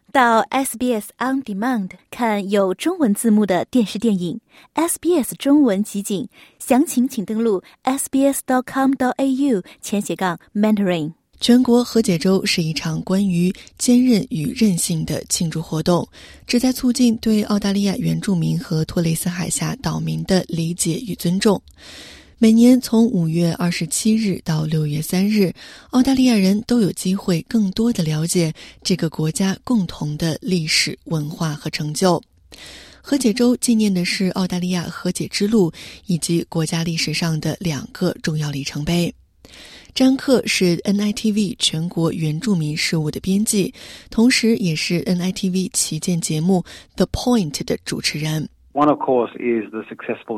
到 SBS On Demand 看有中文字幕的电视电影 SBS 中文集锦，详情请登录 sbs.com.au/Mandarin。 全国和解周是一场关于坚韧与韧性的庆祝活动，旨在促进对澳大利亚原住民和托雷斯海峡岛民的理解与尊重。每年从5月27日到6月3日，澳大利亚人都有机会更多地了解这个国家共同的历史、文化和成就。和解周纪念的是澳大利亚和解之路以及国家历史上的2个重要里程碑。詹克是 NITV 全国原住民事务的编辑，同时也是 NITV 旗舰节目 The Point 的主持人。 One, of course, is the successful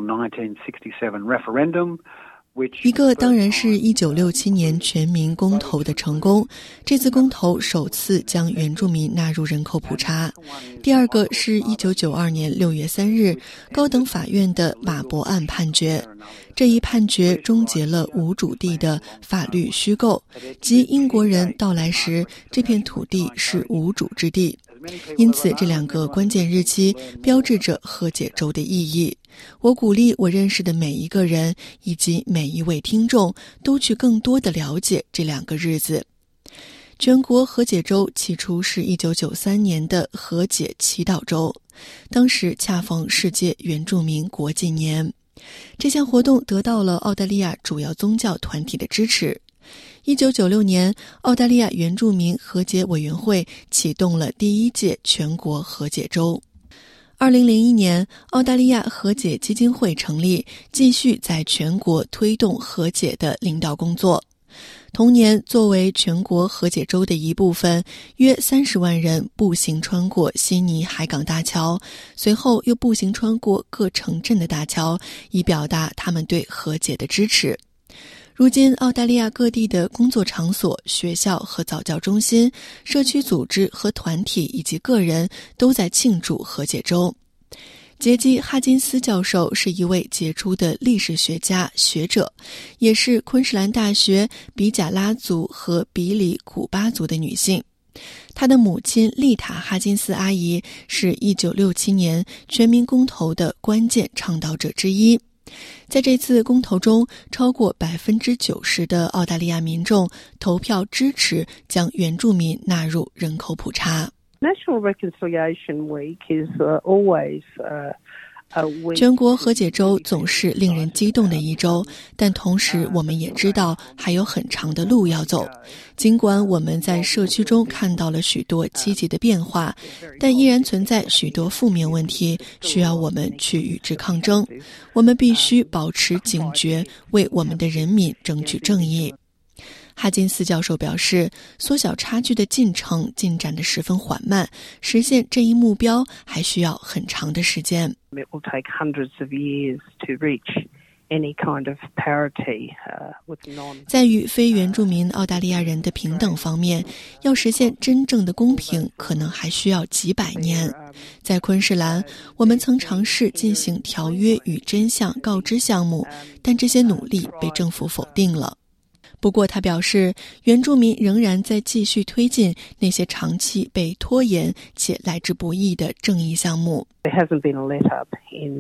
1967 referendum, 一个当然是1967年全民公投的成功，这次公投首次将原住民纳入人口普查。第二个是1992年6月3日高等法院的马伯案判决，这一判决终结了无主地的法律虚构，即英国人到来时这片土地是无主之地。因此这2个关键日期标志着和解周的意义。我鼓励我认识的每一个人以及每一位听众都去更多地了解这2个日子。全国和解周起初是1993年的和解祈祷周，当时恰逢世界原住民国际年。这项活动得到了澳大利亚主要宗教团体的支持。1996年，澳大利亚原住民和解委员会启动了第1届全国和解周。2001年，澳大利亚和解基金会成立，继续在全国推动和解的领导工作。同年，作为全国和解周的一部分，约30万人步行穿过悉尼海港大桥，随后又步行穿过各城镇的大桥，以表达他们对和解的支持。如今，澳大利亚各地的工作场所、学校和早教中心、社区组织和团体以及个人都在庆祝和解周。杰基·哈金斯教授是一位杰出的历史学家、学者，也是昆士兰大学比贾拉族和比里古巴族的女性。她的母亲丽塔·哈金斯阿姨是1967年全民公投的关键倡导者之一。在这次公投中，超过90%的澳大利亚民众投票支持将原住民纳入人口普查。 National Reconciliation Week is always 全国和解周总是令人激动的一周，但同时我们也知道还有很长的路要走。尽管我们在社区中看到了许多积极的变化，但依然存在许多负面问题，需要我们去与之抗争。我们必须保持警觉，为我们的人民争取正义。哈金斯教授表示，缩小差距的进程进展得十分缓慢，实现这一目标还需要很长的时间。 It will take hundreds of years to reach any kind of parity with non. 在与非原住民澳大利亚人的平等方面，要实现真正的公平，可能还需要几百年。在昆士兰，我们曾尝试进行条约与真相告知项目，但这些努力被政府否定了。不过他表示，原住民仍然在继续推进那些长期被拖延且来之不易的正义项目。 There hasn't been a let up in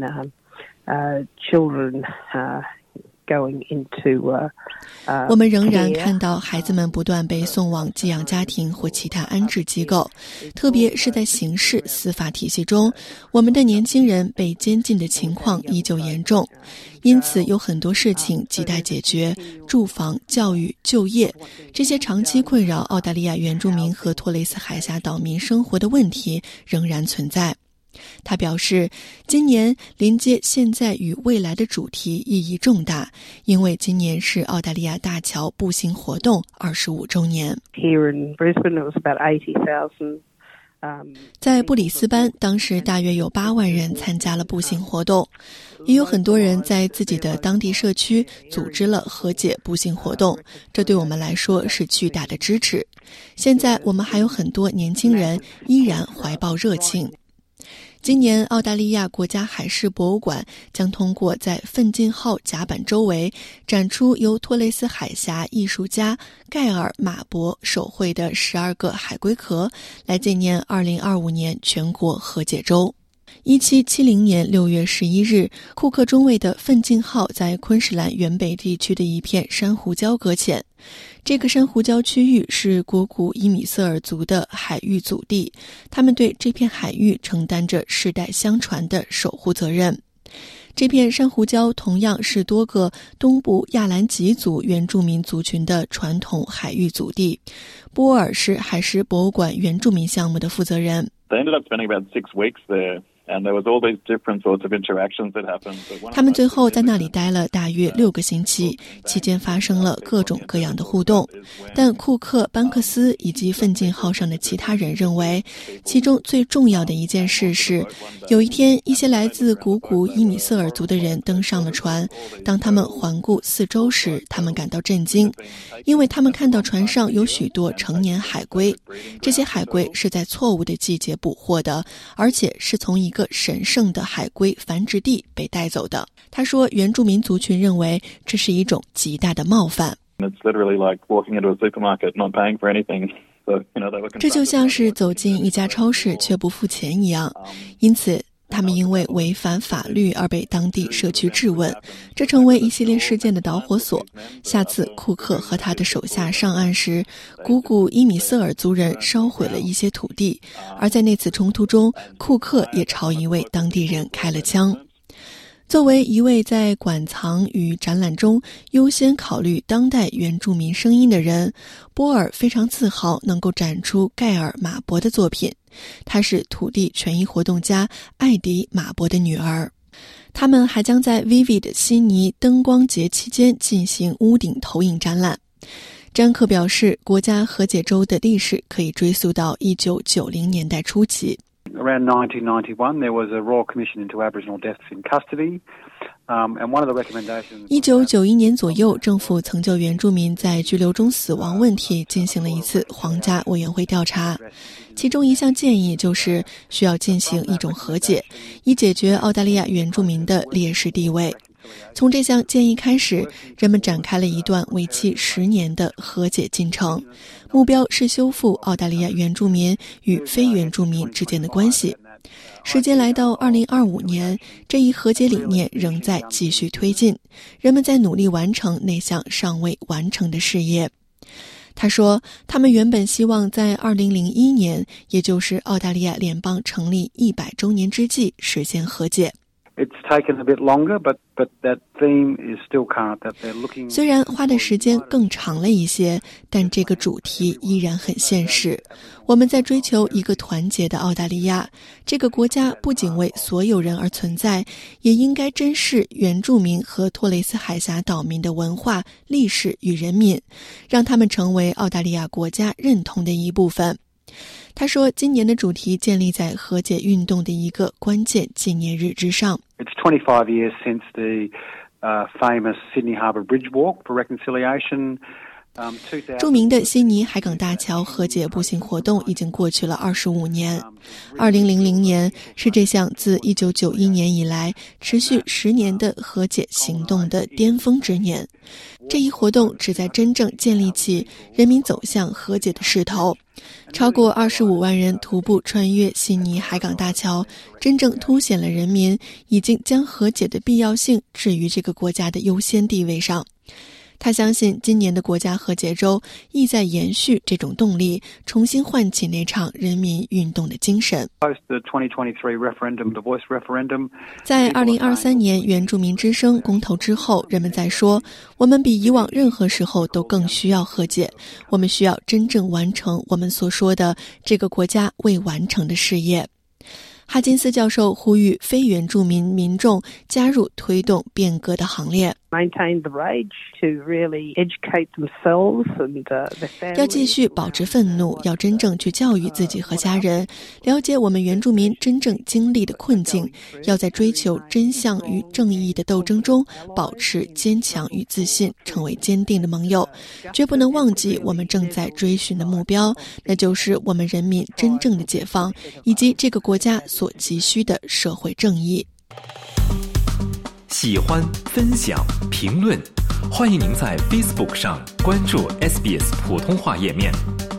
children going into 我们仍然看到孩子们不断被送往寄养家庭或其他安置机构，特别是在刑事司法体系中，我们的年轻人被监禁的情况依旧严重。因此有很多事情亟待解决，住房、教育、就业，这些长期困扰澳大利亚原住民和托雷斯海峡岛民生活的问题仍然存在。他表示，今年临接现在与未来的主题意义重大，因为今年是澳大利亚大桥步行活动25周年。 Here in Brisbane, it was about 80,000. 在布里斯班，当时大约有8万人参加了步行活动，也有很多人在自己的当地社区组织了和解步行活动，这对我们来说是巨大的支持。现在我们还有很多年轻人依然怀抱热情。 今年澳大利亚国家海事博物馆将通过在奋进号甲板周围展出由托雷斯海峡艺术家盖尔·马伯手绘的12个海龟壳，来纪念2025年全国和解周。1770年6月11日，库克中尉的奋进号在昆士兰原北地区的一片珊瑚礁搁浅。这个珊瑚礁区域是古古伊米瑟尔族的海域祖地，他们对这片海域承担着世代相传的守护责任。这片珊瑚礁同样是多个东部亚兰吉族原住民族群的传统海域祖地。波尔是海事博物馆原住民项目的负责人。 They ended up spending about 6 weeks there.And there was all these different sorts of interactions that happened. 他们最后在那里待了大约6个星期，期间发生了各种各样的互动。但库克、班克斯以及奋进号上的其他人认为，其中最重要的一件事是，有一天一些来自古古伊米瑟尔族的人登上了船。当他们环顾四周时，他们感到震惊，因为他们看到船上有许多成年海龟。这些海龟是在错误的季节捕获的，而且是从一个神圣的海龟繁殖地被带走的。他说，原住民族群认为这是一种极大的冒犯。这就像是走进一家超市却不付钱一样。因此他们因为违反法律而被当地社区质问，这成为一系列事件的导火索。下次库克和他的手下上岸时，古古伊米瑟尔族人烧毁了一些土地，而在那次冲突中，库克也朝一位当地人开了枪。作为一位在馆藏与展览中优先考虑当代原住民声音的人，波尔非常自豪能够展出盖尔·马伯的作品。她是土地权益活动家艾迪·马伯的女儿。他们还将在 Vivid 悉尼灯光节期间进行屋顶投影展览。詹克表示，国家和解周的历史可以追溯到1990年代初期。 Around 1991, there was a Royal Commission into Aboriginal Deaths in Custody. And one of the recommendations... 1991年左右，政府曾就原住民在拘留中死亡问题进行了一次皇家委员会调查。其中一项建议就是需要进行一种和解，以解决澳大利亚原住民的劣势地位。从这项建议开始，人们展开了一段为期10年的和解进程，目标是修复澳大利亚原住民与非原住民之间的关系。时间来到2025年，这一和解理念仍在继续推进，人们在努力完成那项尚未完成的事业。他说，他们原本希望在2001年，也就是澳大利亚联邦成立100周年之际实现和解。 It's taken a bit longer, but that theme is still current, that they're looking... 虽然花的时间更长了一些，但这个主题依然很现实。我们在追求一个团结的澳大利亚，这个国家不仅为所有人而存在，也应该珍视原住民和托雷斯海峡岛民的文化、历史与人民，让他们成为澳大利亚国家认同的一部分。他说，今年的主题建立在和解运动的一个关键纪念日之上。 It's 25 years since the famous Sydney Harbour Bridge Walk for Reconciliation. 著名的悉尼海港大桥和解步行活动已经过去了25年。2000年是这项自1991年以来持续10年的和解行动的巅峰之年。这一活动旨在真正建立起人民走向和解的势头。超过25万人徒步穿越悉尼海港大桥，真正凸显了人民已经将和解的必要性置于这个国家的优先地位上。他相信今年的国家和解周意在延续这种动力，重新唤起那场人民运动的精神。在2023年原住民之声公投之后，人们在说，我们比以往任何时候都更需要和解，我们需要真正完成我们所说的这个国家未完成的事业。哈金斯教授呼吁非原住民民众加入推动变革的行列。 maintain the rage, to really educate themselves and their families. 要继续保持愤怒，要真正去教育自己和家人，了解我们原住民真正经历的困境，要在追求真相与正义的斗争中保持坚强与自信，成为坚定的盟友，绝不能忘记我们正在追寻的目标，那就是我们人民真正的解放，以及这个国家所急需的社会正义。 喜欢、分享、评论，欢迎您在 Facebook 上关注 SBS 普通话页面。